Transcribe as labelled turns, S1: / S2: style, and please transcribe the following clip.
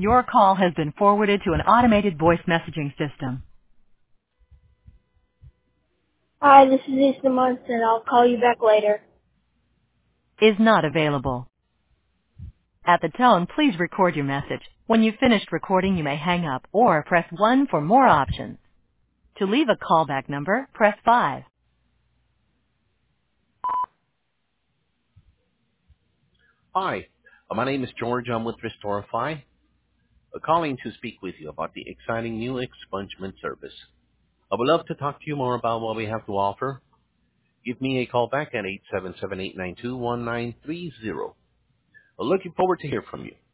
S1: Your call has been forwarded to an automated voice messaging system.
S2: Hi, this is Easton Munson. I'll call you back later.
S1: Is not available. At the tone, please record your message. When you've finished recording, you may hang up or press 1 for more options. To leave a callback number, press 5.
S3: Hi, my name is George. I'm with Restorify, calling to speak with you about the exciting new expungement service. I would love to talk to you more about what we have to offer. Give me a call back at 877-892-1930. Looking forward to hear from you.